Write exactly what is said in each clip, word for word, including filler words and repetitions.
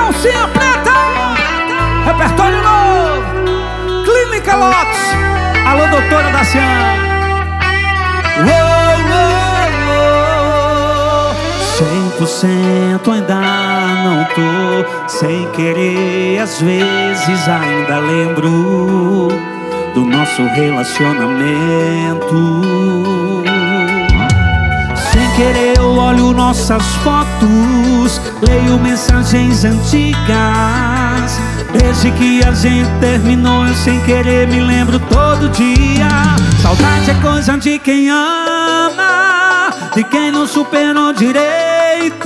Calcinha preta, repertório novo, Clínica Lotus. Alô, doutora Daciana. Cem por cento ainda não tô, sem querer, às vezes ainda lembro do nosso relacionamento. Sem querer eu olho nossas fotos, leio mensagens antigas. Desde que a gente terminou eu sem querer me lembro todo dia. Saudade é coisa de quem ama, de quem não superou direito.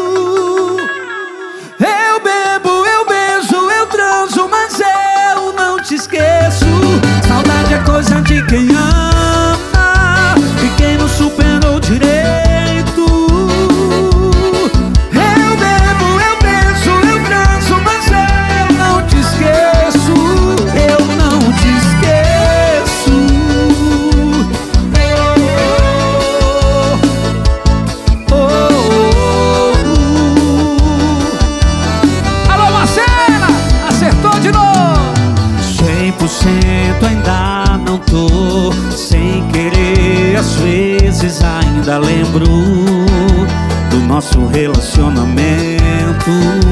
Eu bebo, eu beijo, eu transo, mas eu não te esqueço. Saudade é coisa de quem ama, de quem não superou direito. Eu bebo, eu beijo, eu transo, mas eu não te esqueço. Eu não te esqueço. Oh, oh, oh, oh. Alô, Marcela, acertou de novo. Cem por cento ainda não tô, sem querer, às vezes ainda lembro do nosso relacionamento.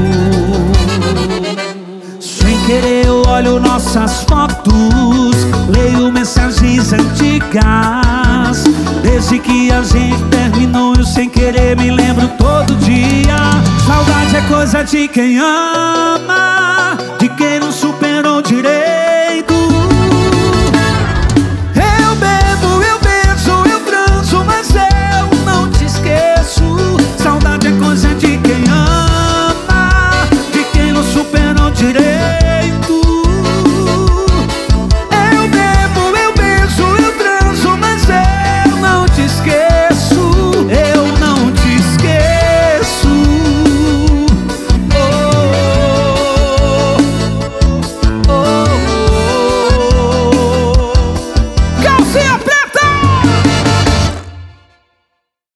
Sem querer eu olho nossas fotos, leio mensagens antigas. Desde que a gente terminou eu sem querer me lembro todo dia. Saudade é coisa de quem ama, de quem não superou direito.